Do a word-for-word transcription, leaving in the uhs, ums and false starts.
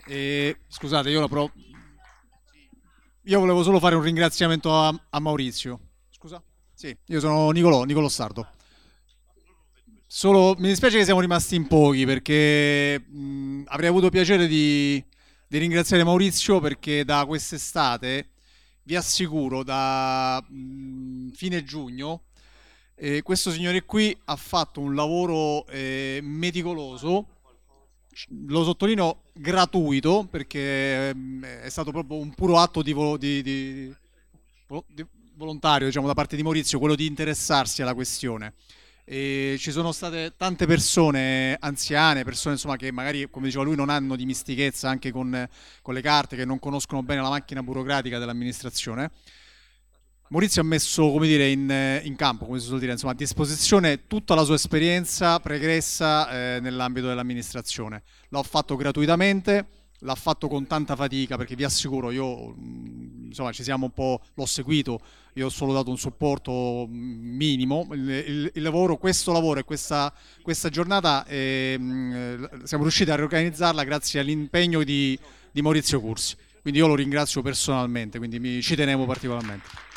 E, scusate, io la pro... Io volevo solo fare un ringraziamento a, a Maurizio. Scusa? Sì, io sono Nicolò, Nicolò Sardo. Solo mi dispiace che siamo rimasti in pochi perché mh, avrei avuto piacere di, di ringraziare Maurizio perché da quest'estate, vi assicuro, da mh, fine giugno, eh, questo signore qui ha fatto un lavoro eh, meticoloso, lo sottolineo gratuito perché ehm, è stato proprio un puro atto di, vo- di- di- vo- di- volontario, diciamo, da parte di Maurizio, quello di interessarsi alla questione. E ci sono state tante persone anziane, persone insomma che magari, come diceva lui, non hanno dimistichezza anche con, con le carte, che non conoscono bene la macchina burocratica dell'amministrazione. Maurizio ha messo, come dire, in, in campo, come si suol dire, insomma, a disposizione tutta la sua esperienza pregressa eh, nell'ambito dell'amministrazione. L'ha fatto gratuitamente, l'ha fatto con tanta fatica, perché vi assicuro, io mh, insomma ci siamo un po', l'ho seguito, io ho solo dato un supporto minimo. Il, il- il lavoro, questo lavoro e questa, questa giornata eh, mh, siamo riusciti a riorganizzarla grazie all'impegno di, di Maurizio Cursi. Quindi io lo ringrazio personalmente, quindi mi, ci tenevo particolarmente.